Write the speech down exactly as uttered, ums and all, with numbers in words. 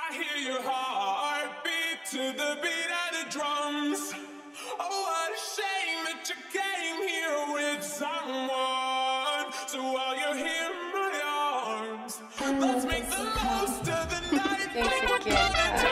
I hear your heartbeat to the beat of the drums. Oh, what a shame that you came here with someone. So while you're here in my arms, let's make the most of the night. Like we're gonna